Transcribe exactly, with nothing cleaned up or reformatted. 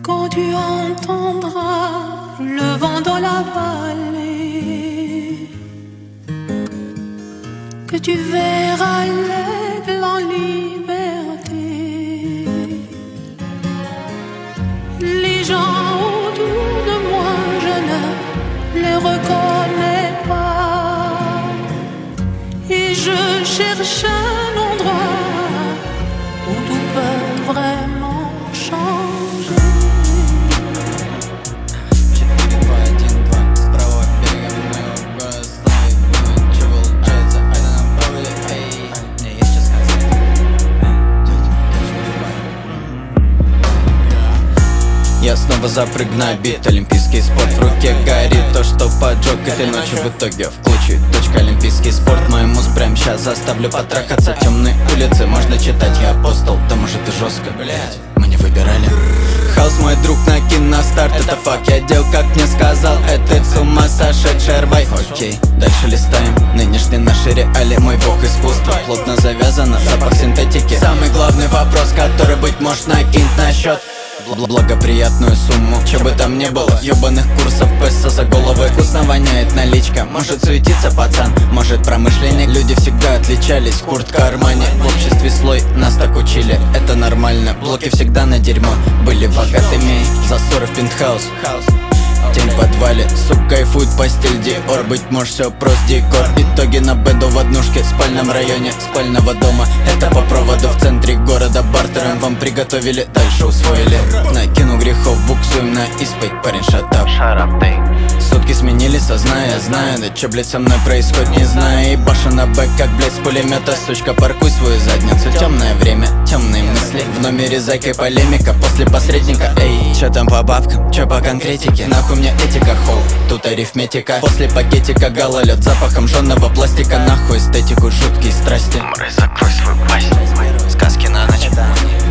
Quand tu entendras le vent dans la vallée, que tu verras l'aigle en liberté, les gens autour de moi, je ne les reconnais pas, et je cherche un endroit où tout peut vraiment changer. Я снова запрыг на бит. Олимпийский спорт в руке горит. То, что поджег этой ночью, в итоге в кучу. Точка олимпийский спорт. Мой муз прям сейчас заставлю потрахаться. Темные улицы, можно читать, я апостол. Да может и жестко, блять, мы не выбирали. Хаус мой друг, накинь на старт, это факт. Я делал, как мне сказал, это с ума сошедший арбай. Окей, дальше листаем. Нынешние наши реалии, мой бог искусства. Плотно завязано, запах синтетики. Самый главный вопрос, который, быть может, накинуть на счет благоприятную сумму. Че бы там не было, ебаных курсов песо за головы. Вкусно воняет наличка, может суетиться пацан, может промышление. Люди всегда отличались, куртка Армани. В обществе слой, нас так учили, это нормально. Блоки всегда на дерьмо, были богатыми. Засоры в пентхаус, тень в подвале, сук кайфует, постель Диор. Быть может все просто декор. Итоги на бенду в однушке, в спальном районе спального дома. Это по проводу в центре города. Бартером вам приготовили, дальше усвоили. Накину грехов, буксуем на исповедь. Парень, шатап, сутки сменили сознание, знаю. Да чё, блядь, со мной происходит, не знаю. И баша на бэк, как, блядь, с пулемета. Сучка, паркуй свою задницу. Темное время, темные мысли. В номере зайка полемика, после посредника. Эй, чё там по бабкам, чё по конкретике? Нахуй мне этика, хоу, тут арифметика. После пакетика гололед запахом жжёного пластика. Нахуй эстетику, жуткие страсти. Мразь, закрой свою пасть. Сказки на ночь.